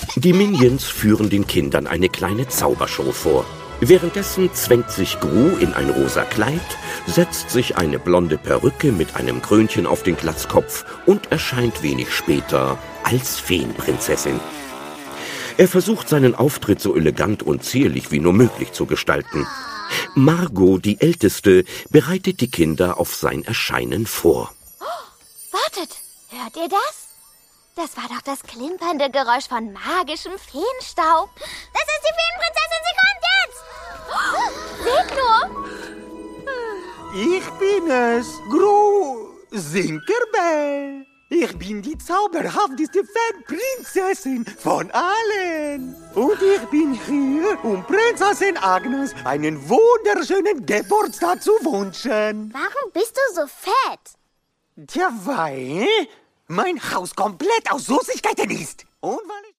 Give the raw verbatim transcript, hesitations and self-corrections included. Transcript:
Die Minions führen den Kindern eine kleine Zaubershow vor. Währenddessen zwängt sich Gru in ein rosa Kleid, setzt sich eine blonde Perücke mit einem Krönchen auf den Glatzkopf und erscheint wenig später als Feenprinzessin. Er versucht, seinen Auftritt so elegant und zierlich wie nur möglich zu gestalten. Margot, die Älteste, bereitet die Kinder auf sein Erscheinen vor. Oh, wartet, hört ihr das? Das war doch das klimpernde Geräusch von magischem Feenstaub. Das ist die Feenprinzessin, sie kommt jetzt! Oh, seht nur! Ich bin es, Gru Sinkerbell. Ich bin die zauberhafteste Feenprinzessin von allen. Und ich bin hier, um Prinzessin Agnes einen wunderschönen Geburtstag zu wünschen. Warum bist du so fett? Tja, weil mein Haus komplett aus Süßigkeiten ist. Und weil ich